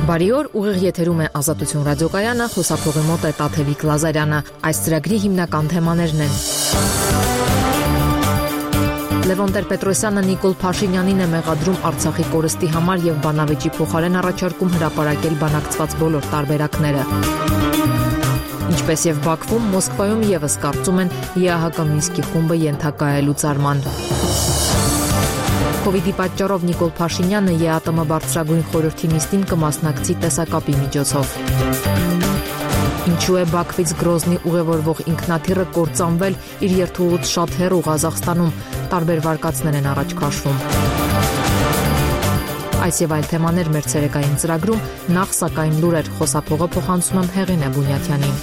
Բարի օր, ուղիղ եթերում է Ազատություն ռադիոկայանը, խոսափողի մոտ է Տաթևիկ Լազարյանը։ Այս ծրագրի հիմնական թեմաներն են. Լևոն Տեր-Պետրոսյանը Նիկոլ Փաշինյանին է մեղադրում Արցախի կորստի համար եւ բանավեճի փոխարեն առաջարկում հրապարակել բանակցված բոլոր տարբերակները։ Ինչպես եւ Բաքվում, Մոսկվայում եւս կարծում են ԵԱՀԿ Մինսկի խումբը ենթակա է լուծարման։ Կովիդի պատճառով Նիկոլ Փաշինյանը ԵԱՏՄ բարձրագույն խորհրդի նիստին կմասնակցի տեսակապի միջոցով։ Ինչու է Բաքվից Գրոզնի ուղևորվող ինքնաթիռը կործանվել իր երթուղուց շատ հեռու Ղազախստանում, տարբեր վարկածներ են առաջ քաշվում։ Այս եւ այլ թեմաներ մեր ցերեկային ծրագրում, նախ սակայն լուրեր, խոսափողը փոխանցում եմ Հեղինե Բունյաթյանին։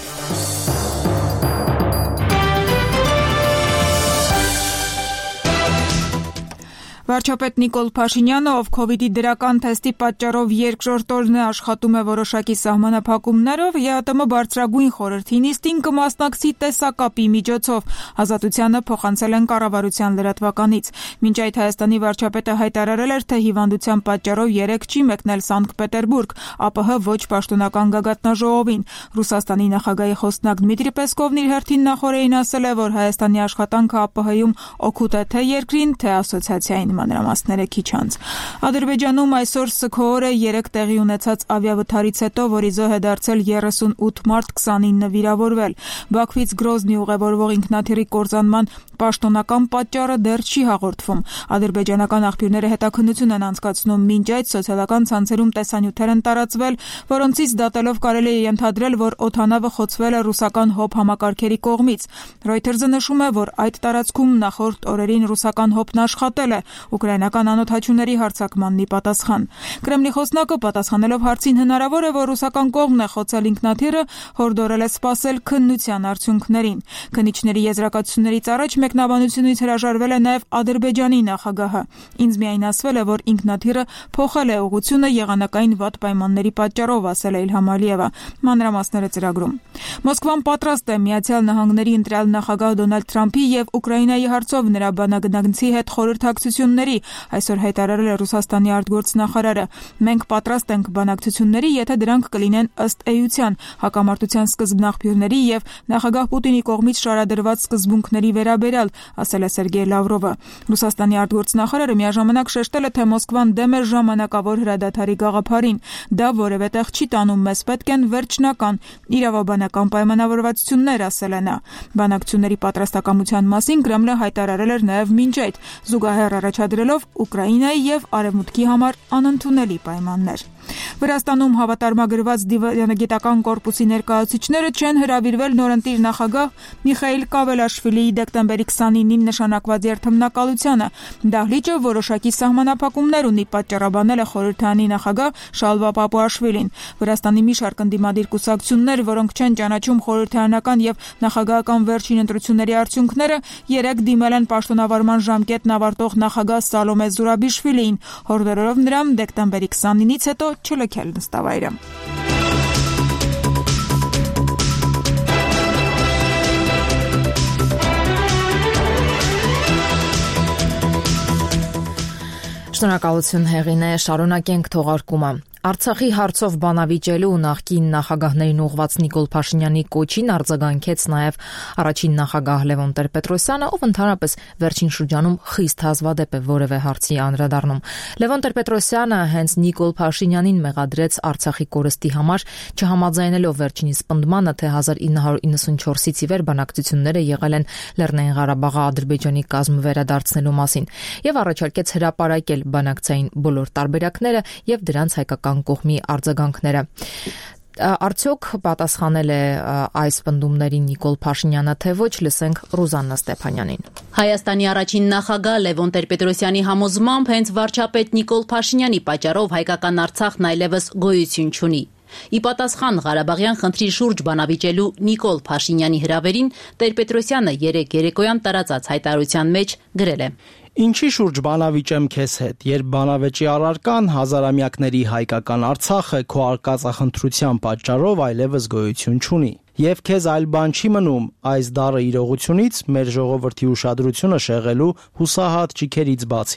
Վարչապետ Նիկոլ Փաշինյանը, ով կովիդի դրական թեստի պատճառով երկրորդ օրն է աշխատում է որոշակի սահմանափակումներով, ԵԱՏՄ բարձրագույն խորհրդի նիստին կմասնակցի տեսակապի միջոցով, Ազատությանը փոխանցել են կառավարության լրատվականից։ Մինչ այդ Հայաստանի վարչապետը հայտարարել էր, թե հիվանդության պատճառով երեկ չի մեկնել Սանկտ Պետերբուրգ, ԱՊՀ ոչ պաշտոնական գագաթնաժողովին։ Ռուսաստանի նախագահի խոսնակ Դմիտրի Պեսկովն իր հերթին նախորդին ասել է, որ Հայաստանի աշխատանքը ԱՊՀ-ում օգուտ է թե երկրին, թե ասոցիացիային։ Մանրամասները քիչ անց։ Ադրբեջանում այսօր սգո օրը 3 տեղի ունեցած ավիավթարից հետո, որի զոհ է դարձել 38 մարդ, 29 վիրավորվել։ Բաքվից Գրոզնի ուղևորվող ինքնաթիռի կործանման պաշտոնական պատճառը դեռ չի հաղորդվում։ Ադրբեջանական աղբյուրները հետաքննություն են անցկացնում, մինչ այդ սոցիալական ցանցերում տեսանյութեր են տարածվել, որոնցից դատելով կարելի է ենթադրել, որ օդանավը խոցվել է ռուսական հոբ համակարգերի կողմից։ Reuters-ը նշում է, որ այդ տարածքում նախորդ օրերին ռուսական հոբն աշխատել է ուկրաինական անօդաչուների հարձակմանն ի պատասխան։ Կրեմլի խոսնակը պատասխանելով հարցին հնարավոր է, որ ռուսական կողմն է խոցել ինքնաթիռը, հորդորել է սպասել քննության արդյունքներին։ Քննիչների եզրակացություններից առաջ մեկնաբանությունից հրաժարվել է նաև Ադրբեջանի նախագահը։ Ինձ միայն ասվել է, որ ինքնաթիռը փոխել է ուղղությունը եղանակային վատ պայմանների պատճառով, ասել է Իլհամ Ալիևը։ Մանրամասները ծրագրում։ Մոսկվան պատրաստ է Միացյալ Նահանգների ընտրյալ նախագահ Դոնալդ Թրամփի եւ Ուկրաինայի հարցով նրա բանագնացի հետ խորհրդակցությունների, այսօր հայտարարել է Ռուսաստանի արտգործնախարարը։ Մենք պատրաստ ենք բանակցությունների, եթե դրանք կլինեն ըստ էության, հակամարտության սկզբնաղբյուրների եւ նախագահ Պուտինի կողմից շարադրված սկզբունքների վերաբերյալ, ասել է Սերգեյ Լավրովը։ Ռուսաստանի արտգործնախարարը միաժամանակ շեշտել է, թե Մոսկվան դեմ է ժամանակավոր հրադադարի գաղափարին։ Դա որևէ տեղ չի տանում, մեզ պետք են վերջնական իրավաբանական պայմանավորվածություններ, ասել է նա։ Բանակցությունների պատրաստակամության մասին Կրեմլը հայտարարել էր նաև մինչ այդ, զուգահեռ առաջադրելով Ուկրաինայի եւ Արևմուտքի համար անընդունելի պայմաններ։ Վրաստանում հավատարմագրված դիվանագիտական կորպուսի ներկայացուցիչները չեն հրավիրվել նորընտիր նախագահ Միխայիլ Կավելաշվիլիի դեկտեմբերի 29-ին նշանակված երթմնակալությանը։ Դահլիճը որոշակի սահմանափակումներ ունի, պատճառաբանել է խորհրդարանի նախագահ Շալվա Պապուաշվիլին։ Վրաստանի մի շարք ընդդիմադիր կուսակցություններ, որոնք չեն ճանաչում խորհրդարանական եւ նախագահական վերջին ընտրությունների արդյունքները, երեք դիմել են պաշտոնավարման ժամկետն ավարտող նախագահ Սալոմե Զուրաբիշվիլիին, հորդորելով նրան դեկտեմբերի 29-ից հետո չլքել նստավայրը։ Շնորհակալություն Հեղինե, շարունակենք թողարկումը։ Արցախի հարցով բանավիճելու նախկին նախագահներին ուղղված Նիկոլ Փաշինյանի կոչին արձագանքեց նաև առաջին նախագահ Լևոն Տեր-Պետրոսյանը, ով ընդհանրապես վերջին շրջանում խիստ հազվադեպ է որևէ հարցի անդրադառնում։ Լևոն Տեր-Պետրոսյանը հենց Նիկոլ Փաշինյանին մեղադրեց Արցախի կորստի համար, չհամաձայնելով վերջինիս պնդմանը, թե 1994-ից ի վեր բանակցությունները եղել են Լեռնային Ղարաբաղը Ադրբեջանի կազմ վերադարձնելու մասին, եւ առաջարկեց հրապարակել բանակցային բոլոր տարբերակները եւ դրանց հայկական կողմի արձագանքները։ Արդյոք պատասխանել է այս պնդումներին Նիկոլ Փաշինյանը, թե ոչ, լսենք Ռուզաննա Ստեփանյանին։ Հայաստանի առաջին նախագահ Լևոն Տեր-Պետրոսյանի համոզմամբ հենց վարչապետ Նիկոլ Փաշինյանի պատճառով հայկական Արցախն այլևս գոյություն չունի։ Ի պատասխան Ղարաբաղյան խնդրի շուրջ բանավիճելու Նիկոլ Փաշինյանի հրավերին Տեր-Պետրոսյանը երեկ երեկոյան տարածած հայտարարության մեջ գրել է. Ինչի շուրջ բանավիճեմ քեզ հետ, երբ բանավեճի առարկան հազարամյակների հայկական Արցախը քո արկածախնդրության պատճառով այլևս գոյություն չունի։ Եվ քեզ այլ բան չի մնում այս դառը իրողությունից մեր ժողովրդի ուշադրությունը շեղելու հուսահատ ճիքերից բացի։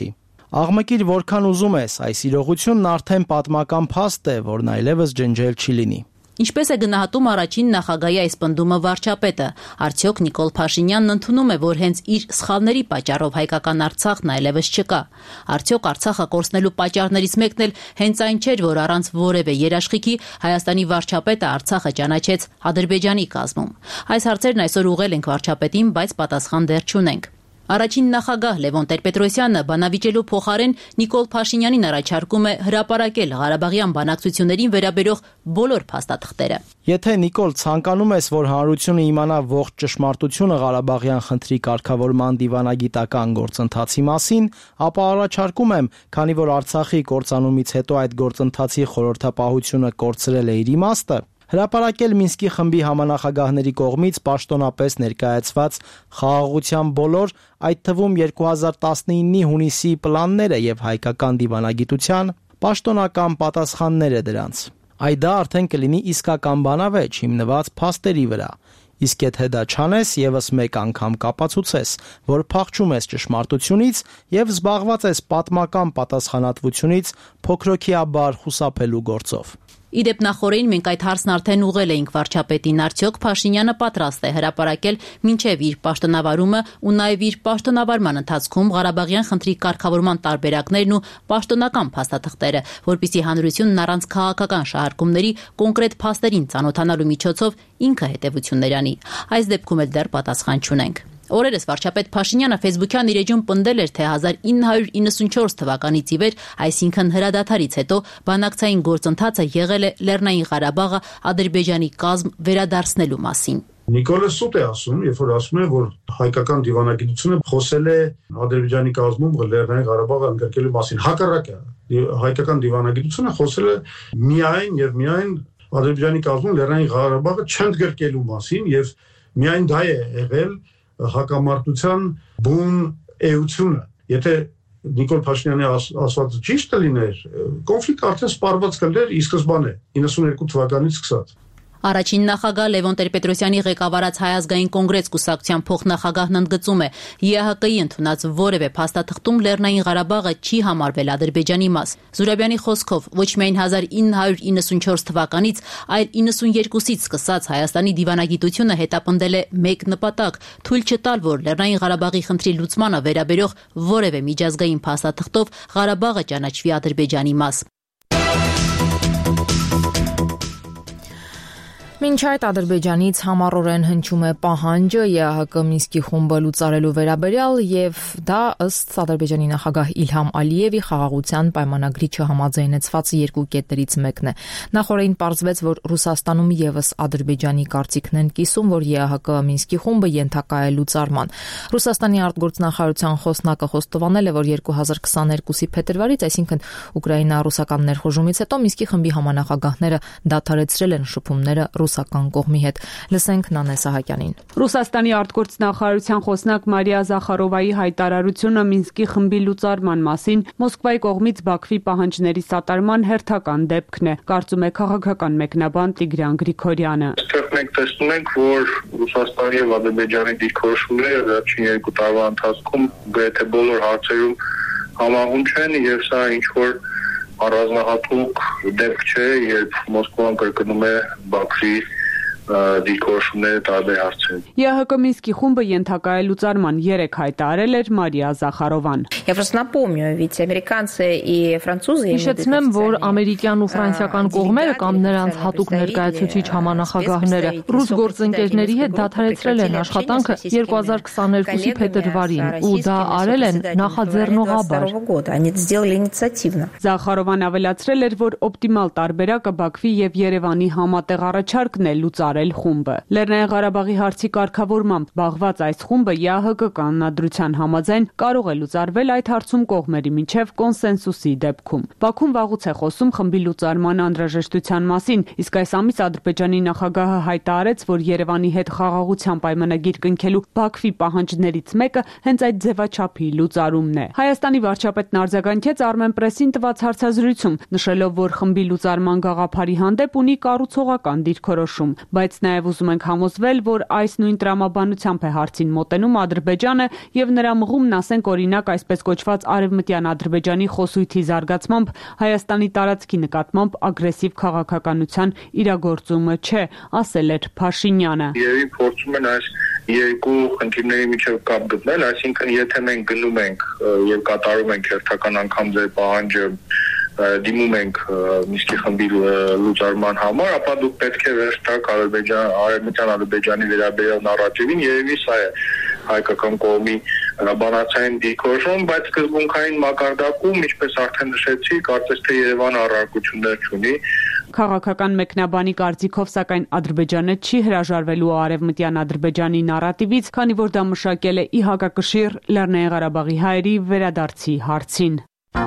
Աղմկիր որքան ուզում ես, այս իրողությունն արդեն պատմական փաստ է, որն այլևս ջնջել չի լինի։ Ինչպես է գնահատում առաջին նախագահի այս պնդումը վարչապետը, արդյոք Նիկոլ Փաշինյանն ընդունում է, որ հենց իր սխալների պատճառով հայկական Արցախն այլևս չկա։ Արդյոք Արցախը կորցնելու պատճառներից մեկն էլ հենց այն չէր, որ առանց որևէ երաշխիքի Հայաստանի վարչապետը Արցախը ճանաչեց Ադրբեջանի կազմում։ Այս հարցերն այսօր ուղղել ենք վարչապետին, բայց պատասխան դեռ չունենք։ Առաջին նախագահ Լևոն Տեր-Պետրոսյանը բանավիճելու փոխարեն Նիկոլ Փաշինյանին առաջարկում է հրապարակել Ղարաբաղյան բանակցություններին վերաբերող բոլոր փաստաթղթերը։ Եթե Նիկոլ ցանկանում ես, որ հանրությունը իմանա ողջ ճշմարտությունը Ղարաբաղյան խնդրի կարգավորման դիվանագիտական գործընթացի մասին, ապա առաջարկում եմ, քանի որ Արցախի կործանումից հետո այդ գործընթացի խորհրդապահությունը կորցրել է իր իմաստը, հրապարակել Մինսկի խմբի համանախագահների կողմից պաշտոնապես ներկայացված խաղաղության բոլոր, այդ թվում 2019-ի հունիսի պլանները եւ հայկական դիվանագիտության պաշտոնական պատասխանները դրանց։ Այդ դա արդեն կլինի իսկական բանավեճ հիմնված փաստերի վրա։ Իսկ եթե դա չանես, եւս մեկ անգամ կապացուցես, որ փախչում ես ճշմարտությունից եւ զբաղված ես պատմական պատասխանատվությունից փոքրոքիաբար խուսափելու գործով։ Իդեպ նախորդին մենք այդ հարցն արդեն ուղղել էինք վարչապետին, արդյոք Փաշինյանը պատրաստ է հրապարակել մինչև իր պաշտոնավարումը ու նաև իր պաշտոնավարման ընթացքում Ղարաբաղյան խնդրի կարգավորման տարբերակներն ու պաշտոնական փաստաթղթերը, որպեսզի հանրությունն առանց քաղաքական շահարկումների կոնկրետ փաստերին ծանոթանալու միջոցով ինքը հետևություններ անի։ Այս դեպքում էլ դեռ պատասխան չունենք։ Օրերս վարչապետ Փաշինյանը Facebook-յան իր էջում պնդել էր, թե 1994 թվականից ի վեր, այսինքն հրադադարից հետո, բանակցային գործընթացը եղել է Լեռնային Ղարաբաղը Ադրբեջանի կազմ վերադարձնելու մասին։ Նիկոլը սուտ է ասում, երբ որ ասում է, որ հայկական դիվանագիտությունը խոսել է Ադրբեջանի կազմում Լեռնային Ղարաբաղը ընդգրկելու մասին։ Հակառակը, հայկական դիվանագիտությունը խոսել է միայն եւ միայն Ադրբեջանի կազմում Լեռնային Ղարաբաղը չընդգրկելու մասին եւ միայն դա է եղել հակամարտության բուն էությունը։ Եթե Նիկոլ Փաշինյանի ասվածը ճիշտ լիներ, կոնֆլիկտը արդեն սպառված կլիներ ի սկզբանե 92 թվականից սկսած։ Առաջին նախագահ Լևոն Տեր-Պետրոսյանի ղեկավարած Հայ ազգային կոնգրես կուսակցության փոխնախագահն ընդգծում է, ԵԱՀԿ-ի ընդունած որևէ փաստաթղթում Լեռնային Ղարաբաղը չի համարվել Ադրբեջանի մաս։ Զուրաբյանի խոսքով ոչ միայն 1994 թվականից, այլ 92-ից սկսած Հայաստանի դիվանագիտությունը հետապնդել է մեկ նպատակ՝ թույլ չտալ, որ Լեռնային Ղարաբաղի խնդրի լուծմանը վերաբերող որևէ միջազգային փաստաթղթով Ղարաբաղը ճանաչվի Ադրբեջանի մաս։ Մինչ այդ Ադրբեջանից համառորեն հնչում է պահանջը ԵԱՀԿ Մինսկի խումբը լուծարելու վերաբերյալ եւ դա ըստ Ադրբեջանի նախագահ Իլհամ Ալիևի խաղաղության պայմանագրի չհամաձայնեցված երկու կետերից մեկն է։ Նախորդին պարզվեց, որ Ռուսաստանում եւս Ադրբեջանի կարծիքն են կիսում, որ ԵԱՀԿ Մինսկի խումբը ենթակա է լուծարման։ Ռուսաստանի արտգործնախարարության խոսնակը խոստովանել է, որ 2022-ի փետրվարից, այսինքն Ուկրաինա-ռուսական ներխուժումից հետո Մինսկի խմբի համանախագահները դադարեցրել են շփումները ռուսական կողմի հետ։ Լսենք Նանե Սահակյանին։ Ռուսաստանի արտգործնախարարության խոսնակ Մարիա Զախարովայի հայտարարությունը Մինսկի խմբի լուծարման մասին Մոսկվայի կողմից Բաքվի պահանջների սատարման հերթական դեպքն է, կարծում է քաղաքական մեկնաբան Տիգրան Գրիգորյանը։ Այստեղ մենք տեսնում ենք, որ Ռուսաստանի եւ Ադրբեջանի դիրքորոշումները վերջին 2 տարվա ընթացքում գրեթե բոլոր հարցերում համահունչ են եւ սա ինչ որ առանձնահատուկ դեպք չէ, երբ Մոսկվան կրկնում է Բաքվի դիրքորոշումները տարբեր հարցերում։ ԵԱՀԿ Մինսկի խումբը ենթակա է լուծարման 3 հայտարարել էր Մարիա Զախարովան։ Հիշեցնեմ, որ ամերիկյան ու ֆրանսիական կողմերը կամ նրանց հատուկ ներկայացուցիչ համանախագահները ռուս գործընկերների հետ դադարեցրել են աշխատանքը 2022-ի փետրվարին ու դա արել են նախաձեռնողաբար։ Զախարովան ավելացրել էր, որ օպտիմալ տարբերակը Բաքվի եւ Երևանի համատեղ առաջարկն է լուծարել խումբը։ Լեռնային Ղարաբաղի հարցի կարգավորմամբ զբաղված այս խումբը ԵԱՀԿ կանոնադրության համաձայն կարող է լուծարվել այդ հարցում կողմերի միջև կոնսենսուսի դեպքում։ Բաքուն վաղուց է խոսում խմբի լուծարման անհրաժեշտության մասին, իսկ այս ամիս Ադրբեջանի նախագահը հայտարարեց, որ Երևանի հետ խաղաղության պայմանագիր կնքելու Բաքվի պահանջներից մեկը հենց այդ ձևաչափի լուծարումն է։ Հայաստանի վարչապետն արձագանքեց Armenpress-ին տված հարցազրույցում, նշելով, որ խմբի լուծարման գաղափարի հանդեպ ունի կառուցողական դիրքորոշում, բայց բայց նաև ուզում ենք համոզվել, որ այս նույն տրամաբանությամբ է հարցին մոտենում Ադրբեջանը եւ նրա մղումն, ասենք օրինակ այսպես կոչված Արևմտյան Ադրբեջանի խոսույթի զարգացմամբ Հայաստանի տարածքի նկատմամբ ագրեսիվ քաղաքականության իրագործումը չէ, ասել էր Փաշինյանը։ Եվ փորձում են այս երկու խնդիրների միջև կապ գտնել, այսինքն եթե մենք գնում ենք եւ կատարում ենք հերթական անգամ ձեր պահանջը դիմում ենք Մինսկի խմբի լուծարման համար, ապա դուք պետք է վերջ տաք Արևմտյան Ադրբեջանի վերաբերյալ նարատիվին, երևի սա է հայկական կողմի բանացային դիրքորոշում, բայց սկզբունքային մակարդակում, ինչպես արդեն նշեցի, կարծես թե Երևանը առարկություններ չունի։ Քաղաքական մեկնաբանի կարծիքով, սակայն Ադրբեջանը չի հրաժարվելու Արևմտյան Ադրբեջանի նարատիվից, քանի որ դա մշակել է ի հակակշիռ Լեռնային Ղարաբաղի հայերի վերադարձի հարցին։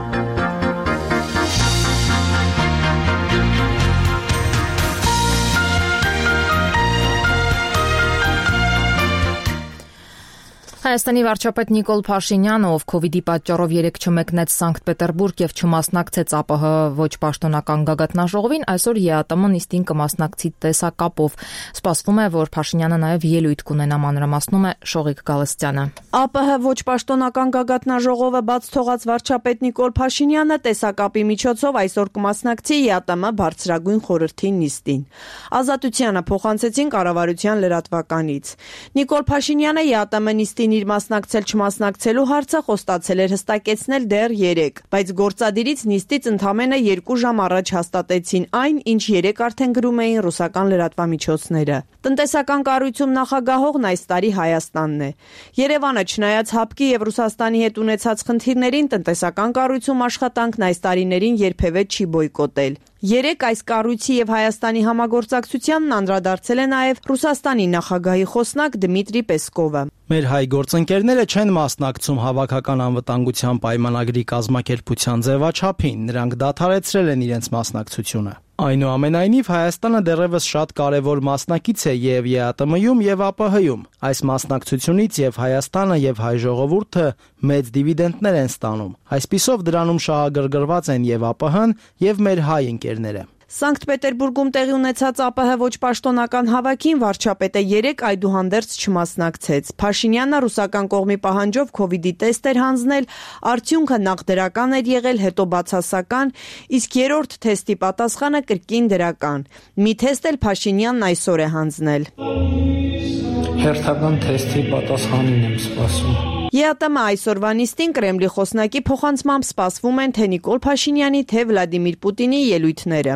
Հայաստանի վարչապետ Նիկոլ Փաշինյանը, ով COVID-ի պատճառով երեկ չմեկնեց Սանկտ Պետերբուրգ եւ չմասնակցեց ԱՊՀ ոչ պաշտոնական գագաթնաժողովին, այսօր ԵԱՏՄ նիստին կմասնակցի տեսակապով։ Սպասվում է, որ Փաշինյանը նաեւ ելույթ կունենա, մանրամասնում է Շողիկ Գալստյանը։ ԱՊՀ ոչ պաշտոնական գագաթնաժողովը բաց թողած վարչապետ Նիկոլ Փաշինյանը տեսակապի միջոցով այսօր կմասնակցի ԵԱՏՄ բարձրագույն խորհրդի նիստին։ Ազատությանը փոխանցեցին կառավարության լրատվականից։ Նիկոլ Փաշինյանը ԵԱՏՄ նիստին իր մասնակցել-չմասնակցելու հարցը խոստացել էր հստակեցնել դեռ երեկ, բայց գործադիրից նիստից ընդամենը 2 ժամ առաջ հաստատեցին այն, ինչ երեկ արդեն գրում էին ռուսական լրատվամիջոցները։ Տնտեսական կառույցում նախագահողն այս տարի Հայաստանն է։ Երևանը, չնայած ՀԱՊԿ-ի եւ Ռուսաստանի հետ ունեցած խնդիրներին, տնտեսական կառույցում աշխատանքն այս տարիներին երբևէ չի բոյկոտել։ Երեկ այս կառույցի եւ Հայաստանի համագործակցությանն անդրադարձել է նաեւ Ռուսաստանի նախագահի խոսնակ Դմիտրի Պեսկովը։ Մեր հայ գործընկերները չեն մասնակցում հավաքական անվտանգության պայմանագրի կազմակերպության ձևաչափին, նրանք դադարեցրել են իրենց մասնակցությունը։ Այնուամենայնիվ Հայաստանը դեռևս շատ կարևոր մասնակից է եւ ԵԱՏՄ-ում եւ ԱՊՀ-ում։ Այս մասնակցությունից եւ Հայաստանը եւ հայ ժողովուրդը մեծ դիվիդենտներ են ստանում։ Այսպիսով դրանում շահագրգռված են եւ ԱՊՀ-ն եւ մեր հայ ընկերները։ Սանկտ Պետերբուրգում տեղի ունեցած ԱՊՀ ոչ պաշտոնական հավաքին վարչապետը երեկ այդուհանդերձ չմասնակցեց։ Փաշինյանը ռուսական կողմի պահանջով COVID-ի տեստ էր հանձնել, արդյունքը նախ դրական էր եղել, հետո բացասական, իսկ երրորդ թեստի պատասխանը կրկին դրական։ Մի թեստ էլ Փաշինյանն այսօր է հանձնել։ Հերթական թեստի պատասխանին եմ սպասում։ ԵԱՏՄ այսօրվա նիստին Կրեմլի խոսնակի փոխանցմամբ սպասվում են թե Նիկոլ Փաշինյանի, թե Վլադիմիր Պուտինի ելույթները։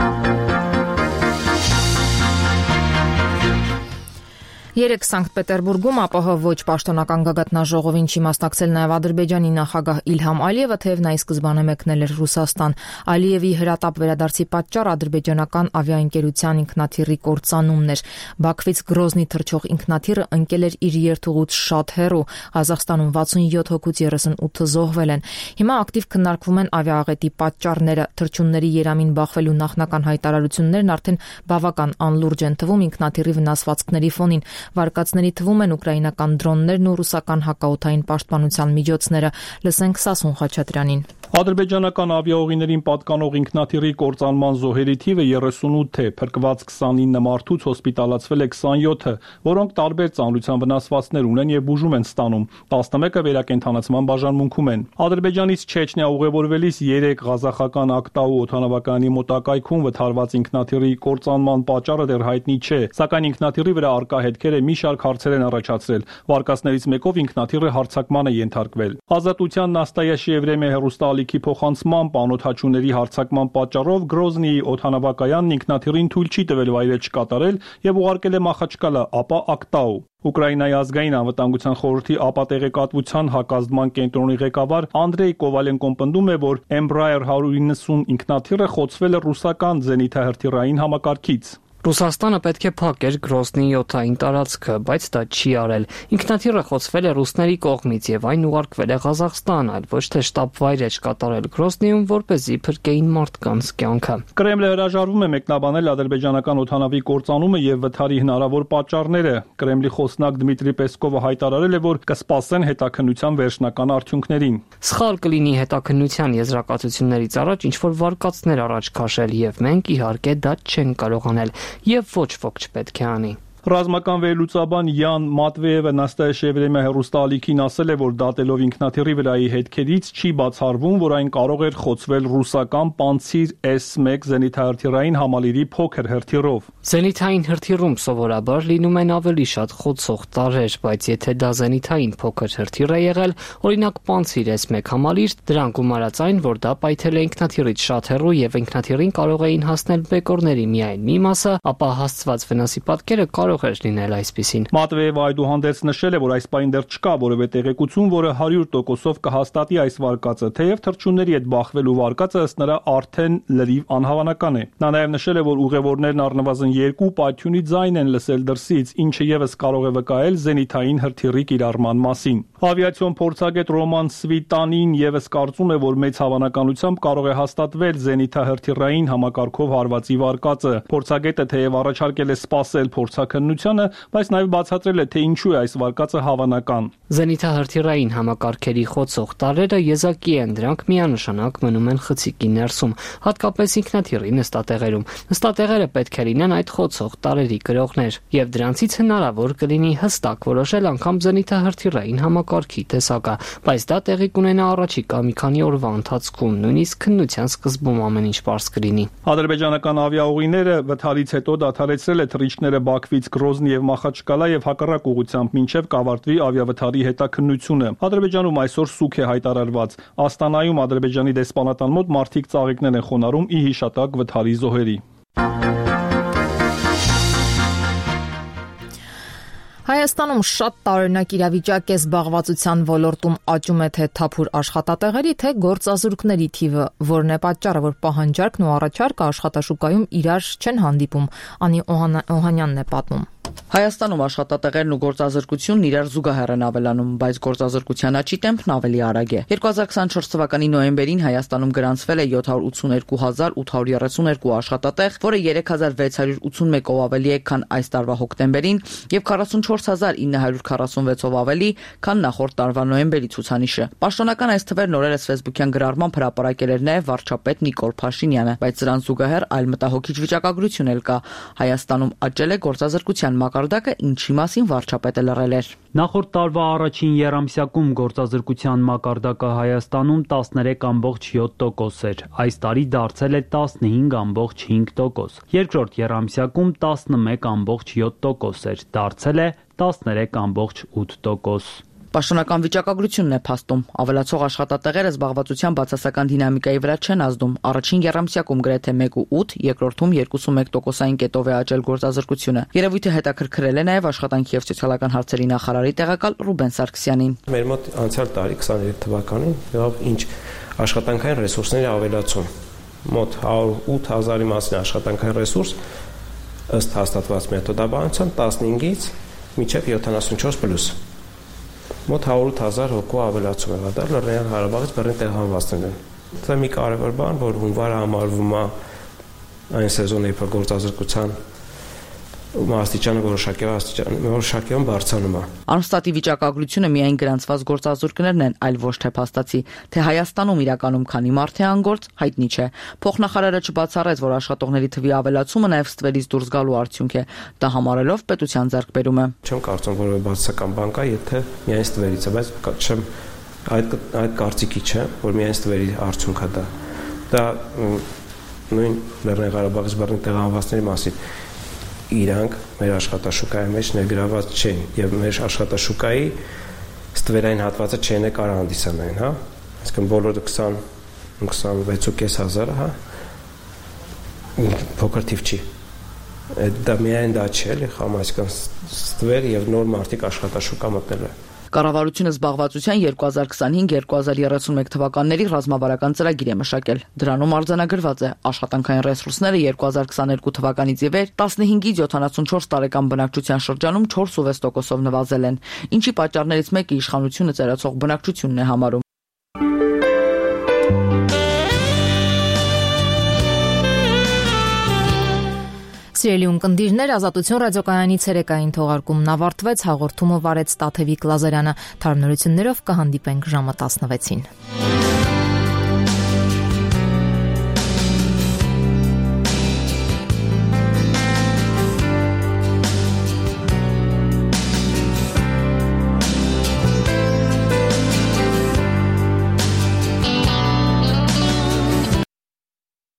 Երեկ Սանկտ Պետերբուրգում ԱՊՀ ոչ պաշտոնական գագաթնաժողովին չի մասնակցել նաև Ադրբեջանի նախագահ Իլհամ Ալիևը, թեև նա ի սկզբանե մեկնել էր Ռուսաստան։ Ալիևի հրատապ վերադարձի պատճառ ադրբեջանական ավիաընկերության ինքնաթիռի կործանումն էր։ Բաքվից Գրոզնի թռչող ինքնաթիռը ընկել էր իր երթուղուց շատ հեռու։ Ղազախստանում 67 հոգուց 38-ը զոհվել են։ Հիմա ակտիվ քննարկվում են ավիաաղետի պատճառները։ Թռչունների երամին բախվելու նախնական հայտարարություններն արդեն բավական անլուրջ են թվում ինքնաթիռի վնասվածքների ֆոնին։ Վարկածների թվում են ուկրաինական դրոններն ու ռուսական հակաօդային պաշտպանության միջոցները։ Լսենք Սասուն Խաչատրյանին։ Ադրբեջանական ավիաուղիներին պատկանող ինքնաթիռի կործանման զոհերի թիվը 38 է, փրկված 29 մարդուց հոսպիտալացվել է 27-ը, որոնք տարբեր ծանրության վնասվածքներ ունեն եւ բուժում են ստանում։ 11-ը վերակենդանացման բաժանմունքում են։ Ադրբեջանից Չեչնիա ուղևորվելիս 3 ղազախական Ակտաու օդանավակայանի մոտակայքում վթարված ինքնաթիռի կործանման պատճառը դեռ հայտնի չէ, սակայն ինքնաթիռի վրա արկա հետքերը մի շարք հարցեր են առաջացրել։ Վարկածներից մեկով ինքնաթիռը հարձակման է ենթարկվել։ Ազատության Նաստայաշ Եվրեմիա հեռուստաալիքի փոխանցմամբ անօդաչուների հարձակման պատճառով Գրոզնիի օդանավակայանն ինքնաթիռին թույլ չի տվել վայրէջք կատարել եւ ուղարկել է Մախաչկալա, ապա Ակտաու։ Ուկրաինայի ազգային անվտանգության խորհրդի ապատեղեկատվության հակազդման կենտրոնի ղեկավար Անդրեյ Կովալենկոն պնդում է, որ Embraer 190 ինքնաթիռը խոցվել է ռուսական զենիթահրթիռային համակարգից։ Ռուսաստանը պետք է փակեր Գրոզնիի օդային տարածքը, բայց դա չի արել։ Ինքնաթիռը խոցվել է ռուսների կողմից եւ այն ուղարկվել է Ղազախստան, այլ ոչ թե շտաբ վայրէջք կատարել Գրոզնիում, որպեսզի փրկեին մարդկանց կյանքը։ Կրեմլը հրաժարվում է մեկնաբանել ադրբեջանական օդանավի կործանումը եւ վթարի հնարավոր պատճառները։ Կրեմլի խոսնակ Դմիտրի Պեսկովը հայտարարել է, որ կսպասեն հետաքննության վերջնական արդյունքներին։ Սխալ կլինի հետաքննության եզրակացություններից առաջ ինչ-որ վարկածներ առաջ քաշել եւ մենք իհարկե դա չենք կարող անել։ եւ ոչ ոք չպետք է անի։ Ռազմական վերլուծաբան Յան Մատվեևը Նաստաշևրեմյա հեռուստաալիքին ասել է, որ դատելով ինքնաթիռի վրայի հետքերից չի բացառվում, որ այն կարող էր խոցվել ռուսական Պանցիր S-1 զենիթահրթիռային համալիրի փոքր հրթիռով։ Զենիթային հրթիռում սովորաբար լինում են ավելի շատ խոցող տարրեր, բայց եթե դա զենիթային փոքր հրթիռ է եղել, օրինակ Պանցիր S-1 համալիր, դրան գումարած այն, որ դա պայթել է ինքնաթիռից շատ հեռու եւ ինքնաթիռին կարող էին հասնել բեկորների միայն մի մասը, ապա հասցված վնասի պատկերը կարող էր լինել այսպիսին։ Մատվեևը այդուհանդերձ նշել է, որ այս պահին դեռ չկա որևէ տեղեկություն, որը 100%-ով կհաստատի այս վարկածը, թեև թռչունների հետ բախվելու վարկածը ըստ նրա արդեն լրիվ անհավանական է։ Նա նաև նշել է, որ ուղևորներն առնվազն 2 պայթյունի ձայն են լսել դրսից, ինչը եւս կարող է վկայել զենիթային հրթիռի կիրառման մասին։ Ավիացիոն փորձագետ Ռոման Սվիտանին եւս կարծում է, որ մեծ հավանականությամբ կարող է հաստատվել զենիթահրթիռային համակարգով հարվածի վարկածը։ Փորձագետը թեև առաջարկել է սպասել փորձաքննությանը, բայց նաև բացատրել է, թե ինչու է այս վարկածը հավանական։ Զենիթահրթիռային համակարգերի խոցող տարրերը եզակի են, դրանք միանշանակ մնում են խցիկի ներսում, հատկապես ինքնաթիռի նստատեղերում։ Նստատեղերը պետք է լինեն այդ խոցող տարրերի կրողներ, եւ դրանցից հնարավոր կլինի հստակ որոշել անգամ զենիթահրթիռային համակարգի տեսակը, բայց դա տեղի կունենա առաջիկա մի քանի օրվա ընթացքում, նույնիսկ քննության սկզբում ամեն ինչ պարզ կլինի։ Ադրբեջանական ավիաուղիները վթարից հետո դադարեցրել է թռիչքները Բաքվից Գրոզնի եւ Մախաչկալա եւ հակառակ ուղղությամբ մինչեւ կավարտվի ավիավթարի հետաքննությունը։ Ադրբեջանում այսօր սուք է հայտարարված։ Աստանայում Ադրբեջանի դեսպանատան մոտ մարդիկ ծաղիկներ են խոնարհում ի հիշատակ վթարի զոհերի։ Հայաստանում շատ տարօրինակ իրավիճակ է, զբաղվածության ոլորտում աճում է թե թափուր աշխատատեղերի, թե գործազուրկների թիվը, որն է պատճառը, որ պահանջարկն ու առաջարկը աշխատաշուկայում իրար չեն հանդիպում, Անի Օհանյանն է պատմում։ Հայաստանում աշխատատեղերն ու գործազրկությունն իրար զուգահեռ են ավելանում, բայց գործազրկության աճի տեմպն ավելի արագ է։ 2024 թվականի նոյեմբերին Հայաստանում գրանցվել է 782.832 աշխատատեղ, որը 3681-ով ավելի է, քան այս տարվա հոկտեմբերին, եւ 44946-ով ավելի, քան նախորդ տարվա նոյեմբերի ցուցանիշը։ Պաշտոնական այս թվերն օրերս Facebook-յան գրառմամբ հրապարակել էր նաեւ վարչապետ Նիկոլ Փաշինյանը, բայց սրան զուգահեռ այլ մտահոգիչ վիճակագրություն էլ կա։ Հայաստանում աճել է գործազրկության մակարդակը, ինչի մասին վարչապետը լռել էր։ Նախորդ տարվա առաջին եռամսյակում գործազրկության մակարդակը Հայաստանում 13.7% էր, այս տարի դարձել է 15.5%։ Երկրորդ եռամսյակում 11.7% էր, դարձել է 13.8%։ Պաշտոնական վիճակագրությունն է փաստում։ Ավելացող աշխատատեղերը զբաղվածության բացասական դինամիկայի վրա չեն ազդում։ Առաջին եռամսյակում գրեթե 1.8, երկրորդում 2.1%-ային կետով է աճել գործազրկությունը։ Երևույթը հետաքրքրել է նաև աշխատանքի եւ սոցիալական հարցերի նախարարի տեղակալ Ռուբեն Սարգսյանին։ Մեր մոտ անցյալ տարի 23 թվականին եղավ ինչ աշխատանքային ռեսուրսների ավելացում։ Մոտ 108,000-ի մասին աշխատանքային ռեսուրս ըստ հաստատված մեթոդաբանության 15-ից մինչև 74+։ Մոտ 108,000 հոգու ավելացում է դարձել Լեռնային Ղարաբաղից բռնի տեղահանվածներին։ Դա մի կարևոր բան, որ հունվարը համարվում է այն սեզոնի երբ գործազրկության աստիճանը որոշակիորեն բարձրանում է։ Անստատի վիճակագրությունը միայն գրանցված գործազուրկներն են, այլ ոչ թե փաստացի, թե Հայաստանում իրականում քանի մարդ է անգործ, հայտնի չէ։ Փոխնախարարը չբացառեց, որ աշխատողների թվի ավելացումը նաև ստվերից դուրս գալու արդյունք է, դա համարելով պետության ձեռքբերումը։ Չեմ կարծում, որ բացասական բան կա, եթե միայն ստվերից է, բայց չեմ այդ կարծիքի չէ, որ միայն ստվերի արդյունք է դա։ Դա նույն Լեռնային Ղարաբաղից բռնի տեղահանվածների մասին իրանք մեր աշխատաշուկայի մեջ ներգրաված չեն եւ մեր աշխատաշուկայի ստվերային հատվածը չեն կարող հանդիսանային, հա։ Այսինքն բոլորը 20-26.500, հա։ Փոքր թիվ չի։ Դա միայն դա չէ, էլի, խամ այսինքն ստվեր եւ նոր մարդիկ աշխատաշուկա մտնել է։ Կառավարությունը զբաղվածության 2025-2031 թվականների ռազմավարական ծրագիր է մշակել։ Դրանում արձանագրված է աշխատանքային ռեսուրսները 2022 թվականից ի վեր 15-ից 74 տարեկան բնակչության շրջանում 4.6%-ով նվազել են, ինչի պատճառներից մեկը իշխանությունը ծերացող բնակչությունն է համարում։ Սիրելի ունկնդիրներ, Ազատություն ռադիոկայանի ցերեկային թողարկումն ավարտվեց, հաղորդումը վարեց Տաթևիկ Լազարյանը։ Թարմնություններով կհանդիպենք ժամը 16-ին։